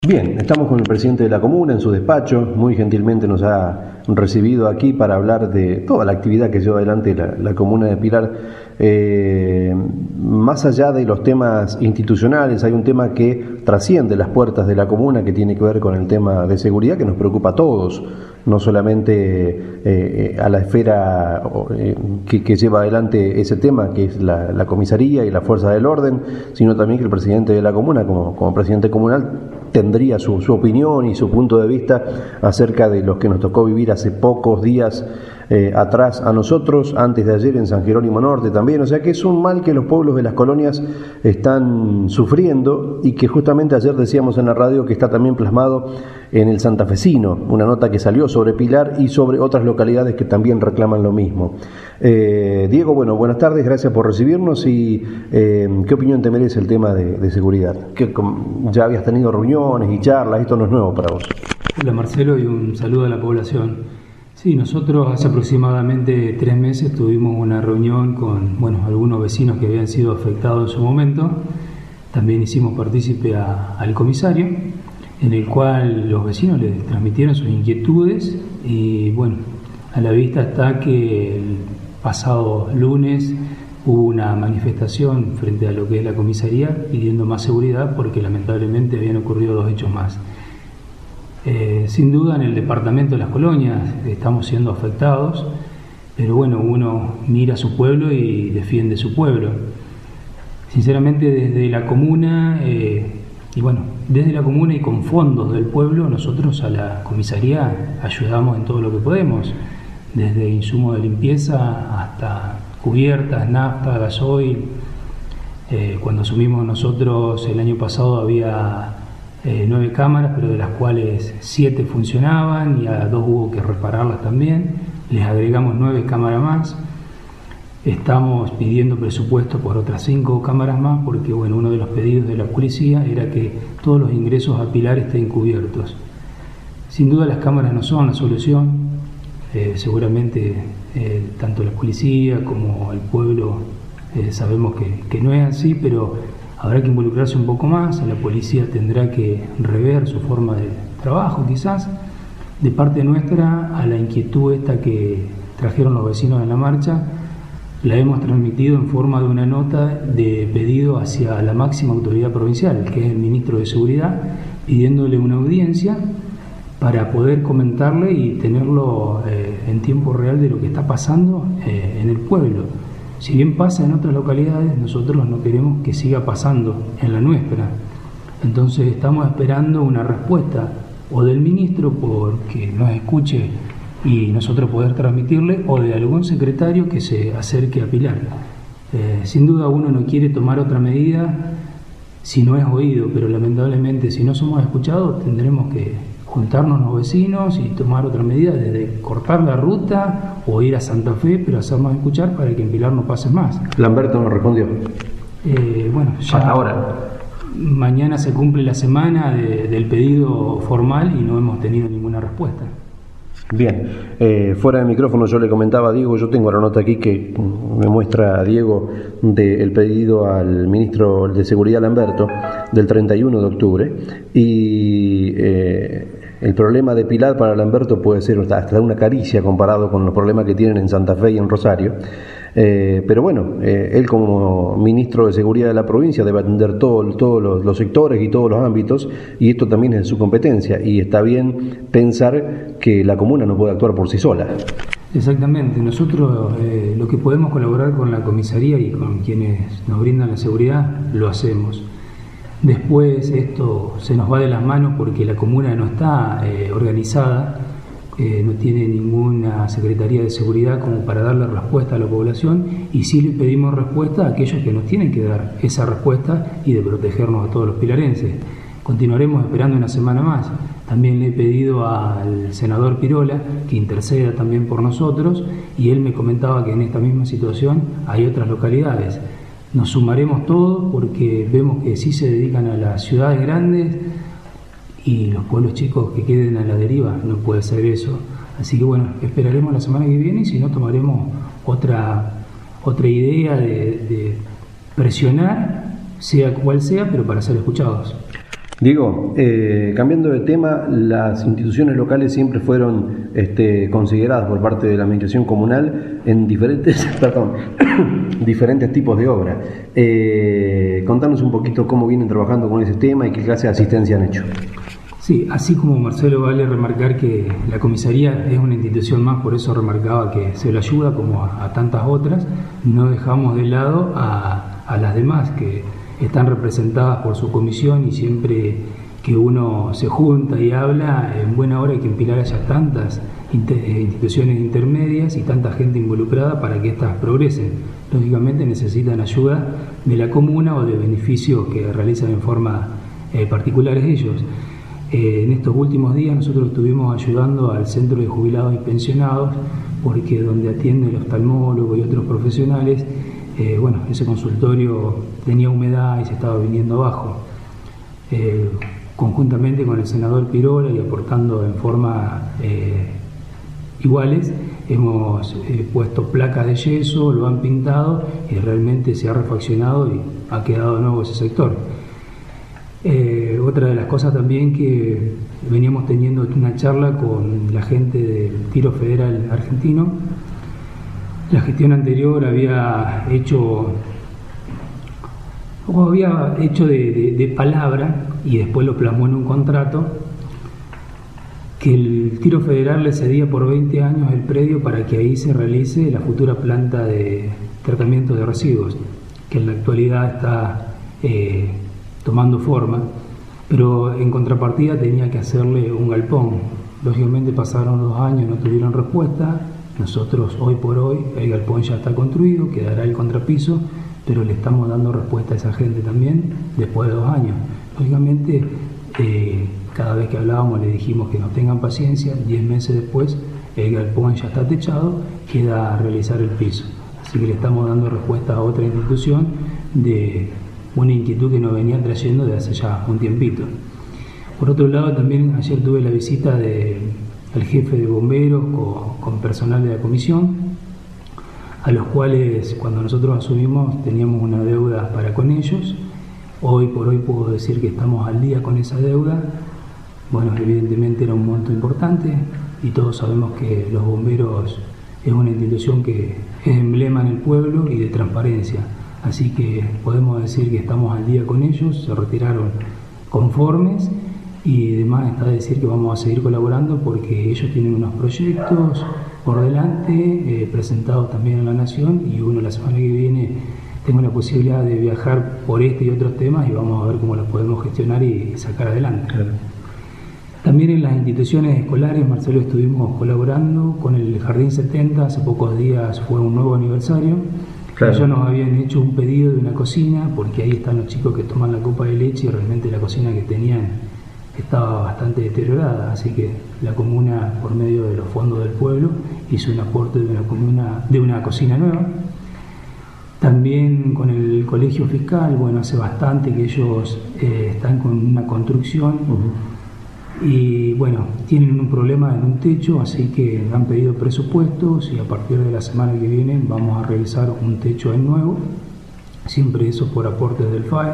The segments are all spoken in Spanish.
Bien, estamos con el presidente de la comuna en su despacho. Muy gentilmente nos ha recibido aquí para hablar de toda la actividad que lleva adelante la comuna de Pilar. Más allá de los temas institucionales, hay un tema que trasciende las puertas de la comuna, que tiene que ver con el tema de seguridad, que nos preocupa a todos, no solamente a la esfera que lleva adelante ese tema, que es la comisaría y la fuerza del orden, sino también que el presidente de la comuna, como presidente comunal, tendría su opinión y su punto de vista acerca de los que nos tocó vivir hace pocos días atrás a nosotros, antes de ayer en San Jerónimo Norte también. O sea que es un mal que los pueblos de las colonias están sufriendo y que justamente ayer decíamos en la radio que está también plasmado en el santafesino, una nota que salió sobre Pilar y sobre otras localidades que también reclaman lo mismo. Diego, bueno, buenas tardes, gracias por recibirnos y ¿qué opinión te merece el tema de seguridad? Que ya habías tenido reuniones y charlas, esto no es nuevo para vos. Hola Marcelo y un saludo a la población. Sí, nosotros hace aproximadamente 3 meses tuvimos una reunión con algunos vecinos que habían sido afectados en su momento. También hicimos partícipe al comisario, en el cual los vecinos les transmitieron sus inquietudes y a la vista está que el pasado lunes hubo una manifestación frente a lo que es la comisaría pidiendo más seguridad porque lamentablemente habían ocurrido 2 hechos más. Sin duda en el departamento de las colonias estamos siendo afectados, pero uno mira a su pueblo y defiende su pueblo. Sinceramente desde la comuna y con fondos del pueblo nosotros a la comisaría ayudamos en todo lo que podemos, desde insumos de limpieza hasta cubiertas, nafta, gasoil. Cuando asumimos nosotros el año pasado había 9 cámaras, pero de las cuales 7 funcionaban y a 2 hubo que repararlas también. Les agregamos 9 cámaras más. Estamos pidiendo presupuesto por otras 5 cámaras más porque uno de los pedidos de la policía era que todos los ingresos a Pilar estén cubiertos. Sin duda las cámaras no son la solución. Seguramente tanto la policía como el pueblo sabemos que no es así, pero habrá que involucrarse un poco más. La policía tendrá que rever su forma de trabajo quizás. De parte nuestra, a la inquietud esta que trajeron los vecinos en la marcha, la hemos transmitido en forma de una nota de pedido hacia la máxima autoridad provincial, que es el ministro de Seguridad, pidiéndole una audiencia para poder comentarle y tenerlo en tiempo real de lo que está pasando en el pueblo. Si bien pasa en otras localidades, nosotros no queremos que siga pasando en la nuestra. Entonces estamos esperando una respuesta o del ministro porque nos escuche y nosotros poder transmitirle, o de algún secretario que se acerque a Pilar. Sin duda uno no quiere tomar otra medida si no es oído, pero lamentablemente si no somos escuchados tendremos que juntarnos los vecinos y tomar otra medida, desde cortar la ruta o ir a Santa Fe, pero hacernos escuchar para que en Pilar no pase más. Lamberto no respondió. Ya hasta ahora. Mañana se cumple la semana del pedido formal y no hemos tenido ninguna respuesta. Bien, fuera de micrófono yo le comentaba a Diego, yo tengo la nota aquí que me muestra a Diego del pedido al ministro de Seguridad Lamberto del 31 de octubre y el problema de Pilar para Lamberto puede ser hasta una caricia comparado con los problemas que tienen en Santa Fe y en Rosario. Pero él como ministro de Seguridad de la provincia debe atender todos los sectores y todos los ámbitos, y esto también es de su competencia, y está bien pensar que la comuna no puede actuar por sí sola. Exactamente, nosotros lo que podemos colaborar con la comisaría y con quienes nos brindan la seguridad, lo hacemos. Después esto se nos va de las manos porque la comuna no está organizada, no tiene ninguna Secretaría de Seguridad como para darle respuesta a la población, y sí le pedimos respuesta a aquellos que nos tienen que dar esa respuesta y de protegernos a todos los pilarenses. Continuaremos esperando una semana más. También le he pedido al senador Pirola que interceda también por nosotros, y él me comentaba que en esta misma situación hay otras localidades. Nos sumaremos todos porque vemos que sí se dedican a las ciudades grandes y los pueblos chicos que queden a la deriva, no puede ser eso. Así que esperaremos la semana que viene, y si no tomaremos otra idea de presionar, sea cual sea, pero para ser escuchados. Diego, cambiando de tema, las instituciones locales siempre fueron consideradas por parte de la administración comunal en diferentes, diferentes tipos de obras. Contanos un poquito cómo vienen trabajando con ese tema y qué clase de asistencia han hecho. Sí, así como Marcelo, vale remarcar que la comisaría es una institución más, por eso remarcaba que se lo ayuda como a tantas otras, no dejamos de lado a las demás que están representadas por su comisión, y siempre que uno se junta y habla, en buena hora hay que Pilar haya tantas instituciones intermedias y tanta gente involucrada para que éstas progresen. Lógicamente necesitan ayuda de la comuna o de beneficios que realizan en forma particulares ellos. En estos últimos días nosotros estuvimos ayudando al Centro de Jubilados y Pensionados, porque donde atiende el oftalmólogo y otros profesionales, ese consultorio tenía humedad y se estaba viniendo abajo. Conjuntamente con el senador Pirola y aportando en forma iguales, hemos puesto placas de yeso, lo han pintado y realmente se ha refaccionado y ha quedado de nuevo ese sector. Otra de las cosas también que veníamos teniendo una charla con la gente del Tiro Federal Argentino. La gestión anterior había hecho de palabra y después lo plasmó en un contrato que el Tiro Federal le cedía por 20 años el predio para que ahí se realice la futura planta de tratamiento de residuos, que en la actualidad está tomando forma, pero en contrapartida tenía que hacerle un galpón. Lógicamente pasaron 2 años, no tuvieron respuesta. Nosotros hoy por hoy el galpón ya está construido, quedará el contrapiso, pero le estamos dando respuesta a esa gente también después de 2 años. Lógicamente cada vez que hablábamos le dijimos que nos tengan paciencia. 10 meses después el galpón ya está techado, queda realizar el piso. Así que le estamos dando respuesta a otra institución de una inquietud que nos venía trayendo de hace ya un tiempito. Por otro lado, también ayer tuve la visita del jefe de bomberos con personal de la comisión, a los cuales cuando nosotros asumimos teníamos una deuda para con ellos. Hoy por hoy puedo decir que estamos al día con esa deuda. Bueno, evidentemente era un monto importante y todos sabemos que los bomberos es una institución que es emblema en el pueblo y de transparencia. Así que podemos decir que estamos al día con ellos, se retiraron conformes y demás está decir que vamos a seguir colaborando porque ellos tienen unos proyectos por delante, presentados también en la Nación, y la semana que viene tengo la posibilidad de viajar por este y otros temas y vamos a ver cómo los podemos gestionar y sacar adelante. Claro. También en las instituciones escolares, Marcelo, estuvimos colaborando con el Jardín 70, hace pocos días fue un nuevo aniversario. Claro. Ellos nos habían hecho un pedido de una cocina, porque ahí están los chicos que toman la copa de leche y realmente la cocina que tenían estaba bastante deteriorada, así que la comuna, por medio de los fondos del pueblo, hizo un aporte de una cocina nueva. También con el colegio fiscal, hace bastante que ellos están con una construcción y tienen un problema en un techo, así que han pedido presupuestos y a partir de la semana que viene vamos a realizar un techo en nuevo, siempre eso por aportes del FAE,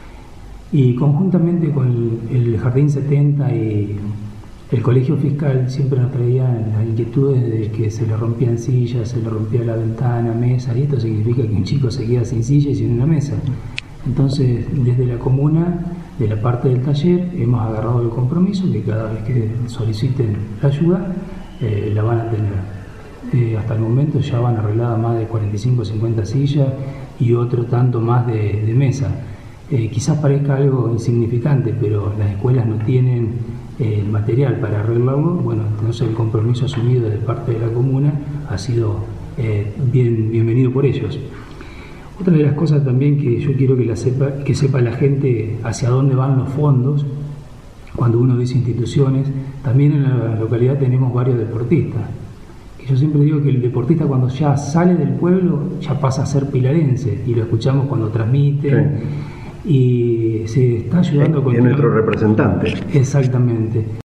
y conjuntamente con el Jardín 70 y el colegio fiscal siempre nos traían las inquietudes de que se le rompían sillas, se le rompía la ventana, mesa, y esto significa que un chico se queda sin silla y sin una mesa. Entonces, desde la comuna, de la parte del taller, hemos agarrado el compromiso que cada vez que soliciten la ayuda, la van a tener. Hasta el momento ya van arregladas más de 45 o 50 sillas y otro tanto más de mesa. Quizás parezca algo insignificante, pero las escuelas no tienen el material para arreglarlo. Entonces el compromiso asumido de parte de la comuna ha sido bienvenido por ellos. Otra de las cosas también que yo quiero que sepa la gente hacia dónde van los fondos, cuando uno dice instituciones, también en la localidad tenemos varios deportistas. Que yo siempre digo que el deportista cuando ya sale del pueblo ya pasa a ser pilarense, y lo escuchamos cuando transmiten, y se está ayudando con... Es nuestro representante. Exactamente.